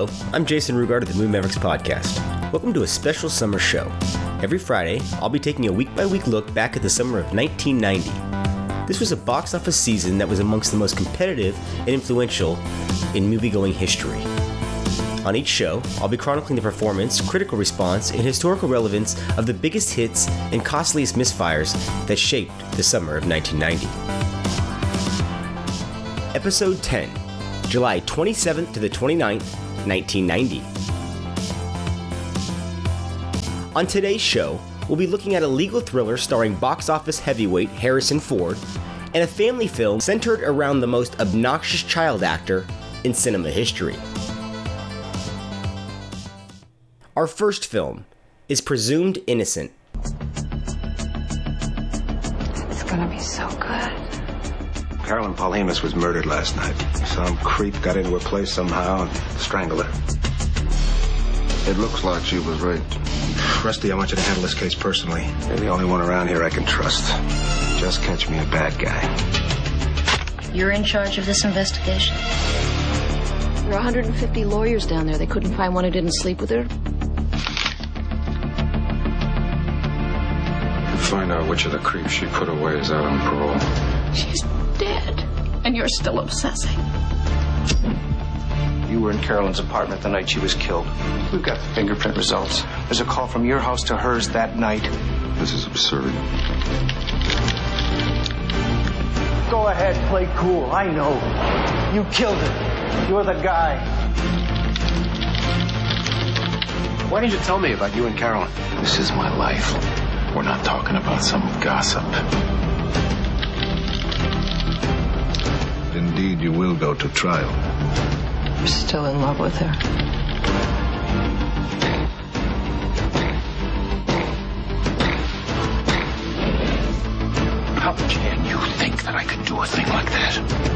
Hello, I'm Jason Rugard of the Movie Mavericks podcast. Welcome to a special summer show. Every Friday, I'll be taking a week-by-week look back at the summer of 1990. This was a box office season that was amongst the most competitive and influential in movie-going history. On each show, I'll be chronicling the performance, critical response, and historical relevance of the biggest hits and costliest misfires that shaped the summer of 1990. Episode 10, July 27th to the 29th, 1990. On today's show, we'll be looking at a legal thriller starring box office heavyweight Harrison Ford and a family film centered around the most obnoxious child actor in cinema history. Our first film is Presumed Innocent. It's gonna be so good. Carolyn Paulhamus was murdered last night. Some creep got into her place somehow and strangled her. It looks like she was raped. Rusty, I want you to handle this case personally. You're the only one around here I can trust. Just catch me a bad guy. You're in charge of this investigation? There are 150 lawyers down there. They couldn't find one who didn't sleep with her. Find out which of the creeps she put away is out on parole. She's dead, and you're still obsessing. You were in Carolyn's apartment the night she was killed. We've got the fingerprint results. There's a call from your house to hers that night. This is absurd. Go ahead, play cool. I know. You killed her. You're the guy. Why didn't you tell me about you and Carolyn? This is my life. We're not talking about some gossip. Indeed, you will go to trial. You're still in love with her. How can you think that I could do a thing like that?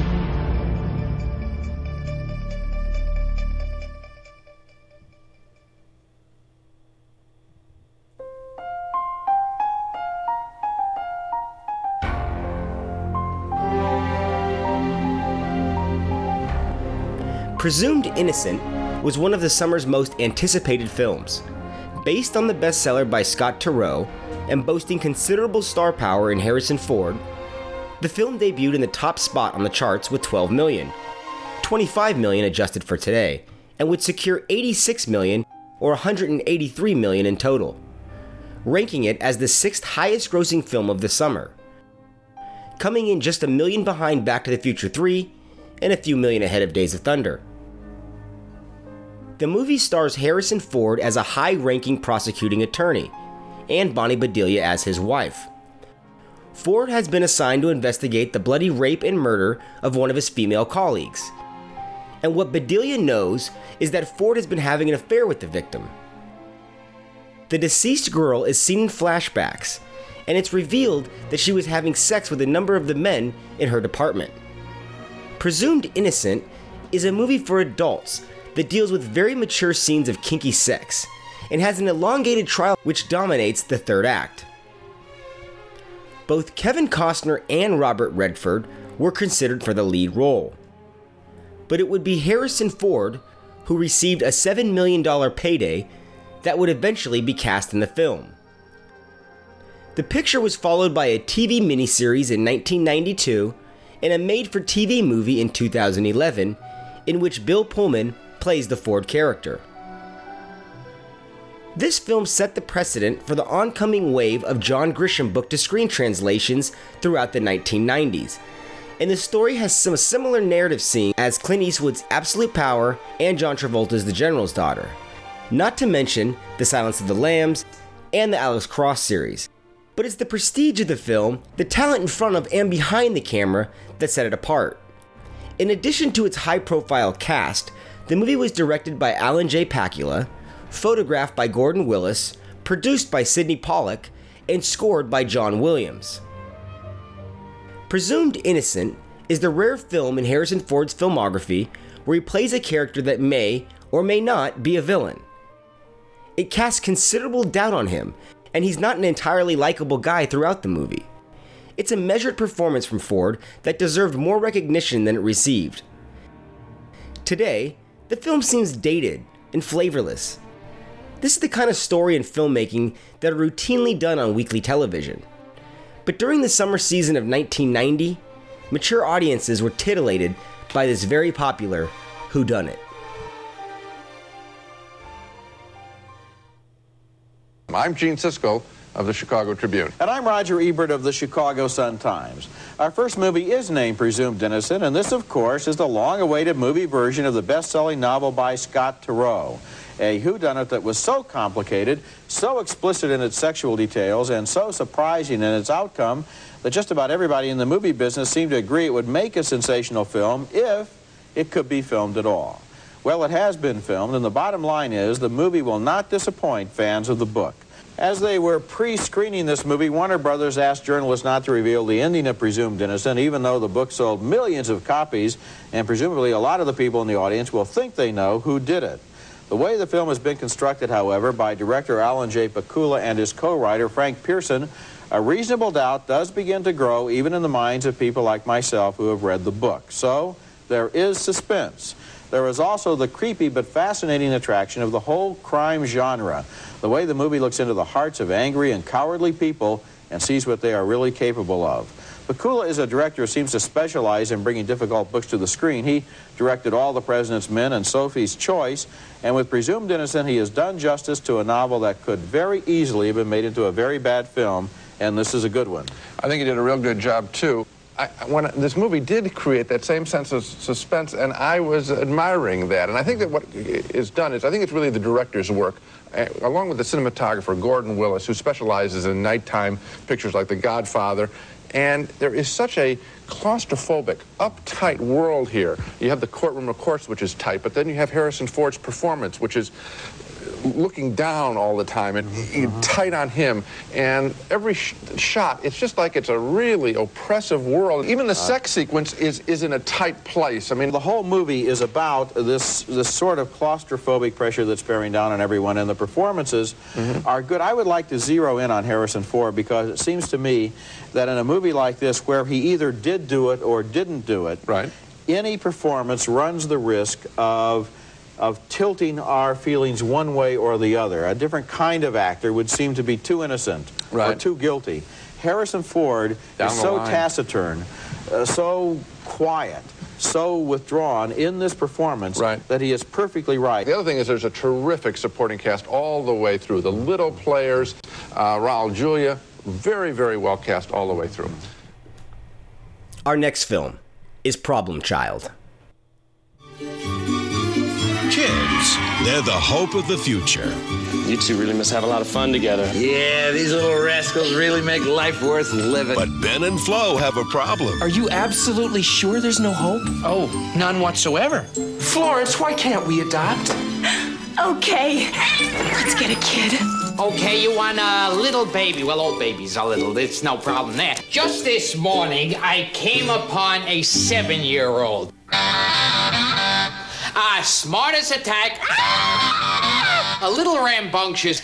Presumed Innocent was one of the summer's most anticipated films. Based on the bestseller by Scott Turow and boasting considerable star power in Harrison Ford, the film debuted in the top spot on the charts with $12 million, $25 million adjusted for today, and would secure $86 million or $183 million in total, ranking it as the sixth highest grossing film of the summer, coming in just $1 million behind Back to the Future 3 and a few million ahead of Days of Thunder. The movie stars Harrison Ford as a high-ranking prosecuting attorney, and Bonnie Bedelia as his wife. Ford has been assigned to investigate the bloody rape and murder of one of his female colleagues. And what Bedelia knows is that Ford has been having an affair with the victim. The deceased girl is seen in flashbacks, and it's revealed that she was having sex with a number of the men in her department. Presumed Innocent is a movie for adults that deals with very mature scenes of kinky sex and has an elongated trial which dominates the third act. Both Kevin Costner and Robert Redford were considered for the lead role, but it would be Harrison Ford who received a $7 million payday that would eventually be cast in the film. The picture was followed by a TV miniseries in 1992 and a made-for-TV movie in 2011 in which Bill Pullman plays the Ford character. This film set the precedent for the oncoming wave of John Grisham book-to-screen translations throughout the 1990s, and the story has some similar narrative scenes as Clint Eastwood's Absolute Power and John Travolta's The General's Daughter, not to mention The Silence of the Lambs and the Alex Cross series. But it's the prestige of the film, the talent in front of and behind the camera, that set it apart. In addition to its high-profile cast, the movie was directed by Alan J. Pakula, photographed by Gordon Willis, produced by Sidney Pollack, and scored by John Williams. Presumed Innocent is the rare film in Harrison Ford's filmography where he plays a character that may or may not be a villain. It casts considerable doubt on him, and he's not an entirely likable guy throughout the movie. It's a measured performance from Ford that deserved more recognition than it received. Today, the film seems dated and flavorless. This is the kind of story and filmmaking that are routinely done on weekly television. But during the summer season of 1990, mature audiences were titillated by this very popular whodunit. I'm Gene Siskel of the Chicago Tribune. And I'm Roger Ebert of the Chicago Sun-Times. Our first movie is named Presumed Innocent, and this, of course, is the long-awaited movie version of the best-selling novel by Scott Turow. A whodunit that was so complicated, so explicit in its sexual details, and so surprising in its outcome that just about everybody in the movie business seemed to agree it would make a sensational film if it could be filmed at all. Well, it has been filmed, and the bottom line is the movie will not disappoint fans of the book. As they were pre-screening this movie, Warner Brothers asked journalists not to reveal the ending of Presumed Innocent, even though the book sold millions of copies, and presumably a lot of the people in the audience will think they know who did it. The way the film has been constructed, however, by director Alan J. Pakula and his co-writer Frank Pearson, a reasonable doubt does begin to grow even in the minds of people like myself who have read the book. So, there is suspense. There is also the creepy but fascinating attraction of the whole crime genre, the way the movie looks into the hearts of angry and cowardly people and sees what they are really capable of. Pakula is a director who seems to specialize in bringing difficult books to the screen. He directed All the President's Men and Sophie's Choice, and with Presumed Innocent, he has done justice to a novel that could very easily have been made into a very bad film, and this is a good one. I think he did a real good job, too. This movie did create that same sense of suspense, and I was admiring that. And I think that what is done is, I think it's really the director's work, along with the cinematographer, Gordon Willis, who specializes in nighttime pictures like The Godfather. And there is such a claustrophobic, uptight world here. You have the courtroom, of course, which is tight, but then you have Harrison Ford's performance, which is looking down all the time and tight on him, and every shot, it's just like it's a really oppressive world. Even the sex sequence is in a tight place. I mean, the whole movie is about this sort of claustrophobic pressure that's bearing down on everyone, and the performances are good. I would like to zero in on Harrison Ford because it seems to me that in a movie like this where he either did do it or didn't do it, right, any performance runs the risk of tilting our feelings one way or the other. A different kind of actor would seem to be too innocent or too guilty. Harrison Ford is so taciturn, so quiet, so withdrawn in this performance that he is perfectly right. The other thing is there's a terrific supporting cast all the way through. The little players, Raul Julia, very, very well cast all the way through. Our next film is Problem Child. Kids, they're the hope of the future. You two really must have a lot of fun together. Yeah, these little rascals really make life worth living. But Ben and Flo have a problem. Are you absolutely sure there's no hope? Oh, none whatsoever. Florence, why can't we adopt? Okay, let's get a kid. Okay, you want a little baby. Well, old babies are little. It's no problem there. Just this morning, I came upon a 7-year-old. Smart as a tack. A little rambunctious.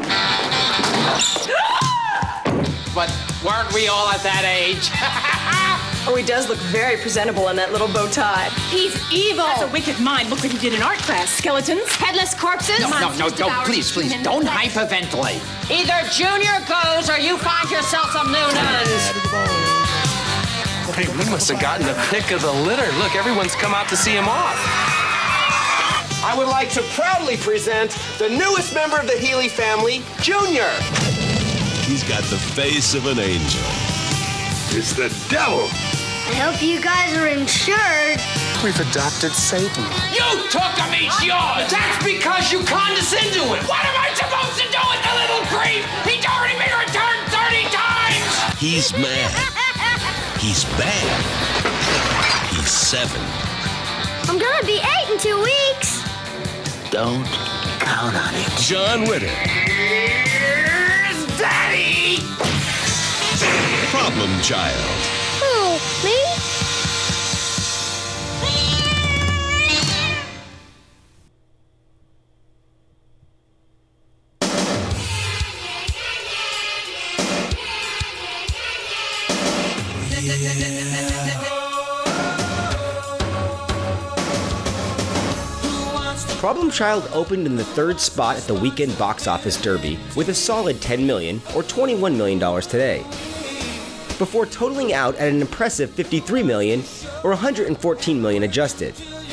But weren't we all at that age? Oh, he does look very presentable in that little bow tie. He's evil. That's a wicked mind. Look what he did in art class. Skeletons. Headless corpses. No, please, don't hyperventilate. Either Junior goes or you find yourself some new nuns. Hey, we must have gotten the pick of the litter. Look, everyone's come out to see him off. I would like to proudly present the newest member of the Healy family, Junior. He's got the face of an angel. It's the devil. I hope you guys are insured. We've adopted Satan. You took him, he's yours. That's because you condescend to him. What am I supposed to do with the little creep? He's already been returned 30 times. He's mad. He's bad. He's 7. I'm gonna be 8 in 2 weeks. Don't count on it. John Ritter. Here's Daddy! Problem Child. Who, me? Problem Child opened in the third spot at the weekend box office derby with a solid $10 million or $21 million today, before totaling out at an impressive $53 million or $114 million adjusted,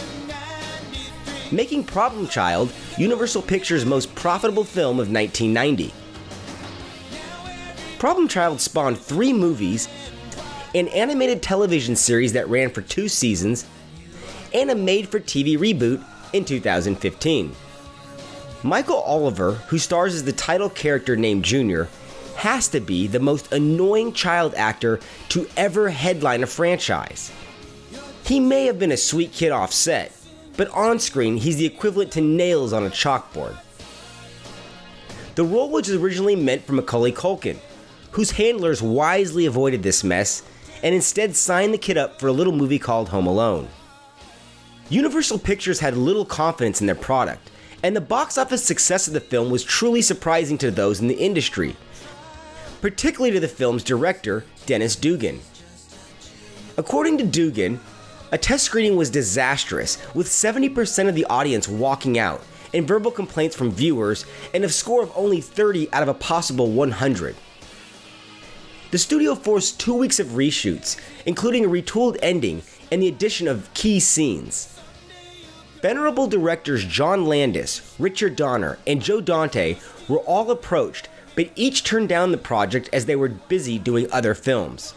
making Problem Child Universal Pictures' most profitable film of 1990. Problem Child spawned 3 movies, an animated television series that ran for 2 seasons, and a made-for-TV reboot in 2015. Michael Oliver, who stars as the title character named Junior, has to be the most annoying child actor to ever headline a franchise. He may have been a sweet kid off set, but on screen he's the equivalent to nails on a chalkboard. The role was originally meant for Macaulay Culkin, whose handlers wisely avoided this mess and instead signed the kid up for a little movie called Home Alone. Universal Pictures had little confidence in their product, and the box office success of the film was truly surprising to those in the industry, particularly to the film's director, Dennis Dugan. According to Dugan, a test screening was disastrous, with 70% of the audience walking out, and verbal complaints from viewers, and a score of only 30 out of a possible 100. The studio forced 2 weeks of reshoots, including a retooled ending and the addition of key scenes. Venerable directors John Landis, Richard Donner, and Joe Dante were all approached, but each turned down the project as they were busy doing other films.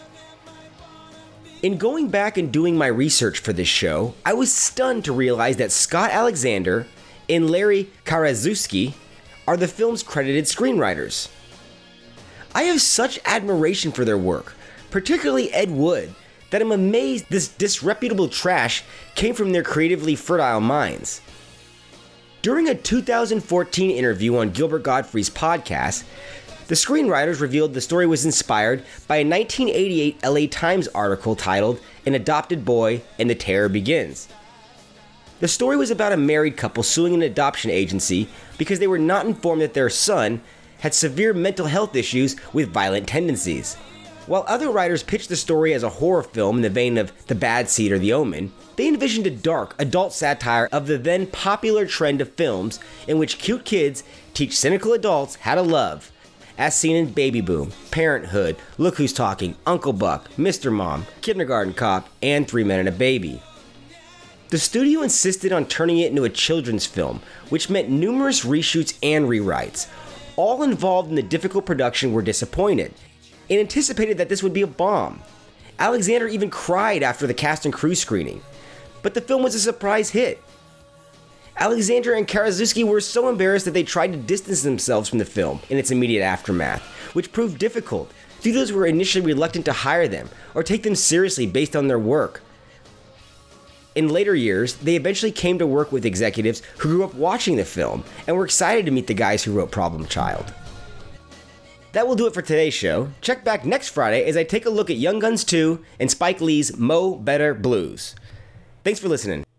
In going back and doing my research for this show, I was stunned to realize that Scott Alexander and Larry Karaszewski are the film's credited screenwriters. I have such admiration for their work, particularly Ed Wood, that I'm amazed this disreputable trash came from their creatively fertile minds. During a 2014 interview on Gilbert Gottfried's podcast, the screenwriters revealed the story was inspired by a 1988 LA Times article titled An Adopted Boy and the Terror Begins. The story was about a married couple suing an adoption agency because they were not informed that their son had severe mental health issues with violent tendencies. While other writers pitched the story as a horror film in the vein of The Bad Seed or The Omen, they envisioned a dark, adult satire of the then popular trend of films in which cute kids teach cynical adults how to love, as seen in Baby Boom, Parenthood, Look Who's Talking, Uncle Buck, Mr. Mom, Kindergarten Cop, and 3 Men and a Baby. The studio insisted on turning it into a children's film, which meant numerous reshoots and rewrites. All involved in the difficult production were disappointed, and anticipated that this would be a bomb. Alexander even cried after the cast and crew screening, but the film was a surprise hit. Alexander and Karaszewski were so embarrassed that they tried to distance themselves from the film in its immediate aftermath, which proved difficult. Studios were initially reluctant to hire them or take them seriously based on their work. In later years, they eventually came to work with executives who grew up watching the film and were excited to meet the guys who wrote Problem Child. That will do it for today's show. Check back next Friday as I take a look at Young Guns 2 and Spike Lee's Mo Better Blues. Thanks for listening.